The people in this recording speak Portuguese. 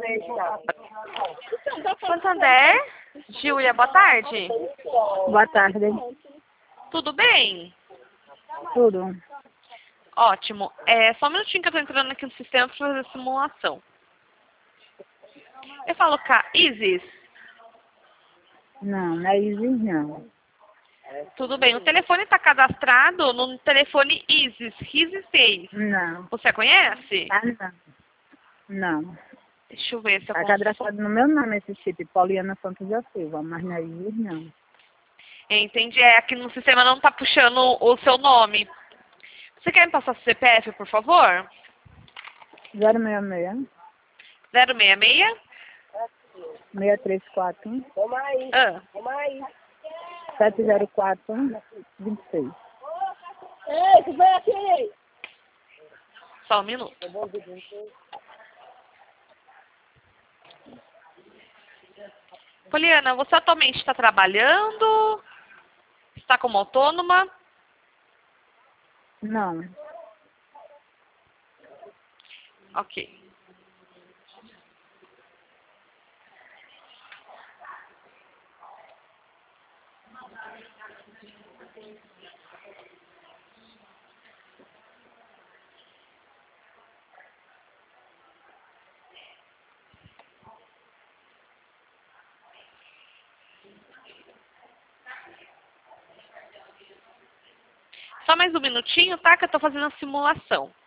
Santander, Júlia, boa tarde. Boa tarde. Tudo bem? Tudo. Ótimo. Só um minutinho que eu tô entrando aqui no sistema para fazer a simulação. Eu falo com a Isis. Não, não é Isis, não. Tudo bem. O telefone está cadastrado no telefone Isis, Isis 6. Não. Você conhece? Ah, não. Não. Deixa eu ver se eu Está consigo. cadastrado no meu nome esse chip, Poliana Santos da Silva, mas não é Isis, não. Entendi. Aqui no sistema não está puxando o seu nome. Você quer me passar seu CPF, por favor? 066 066? 634 Ah, 704 26. Ei, tu vem aqui! só um minuto. Poliana, você atualmente está trabalhando? Está como autônoma? Não. Ok. Só mais um minutinho, tá? Que eu tô fazendo a simulação.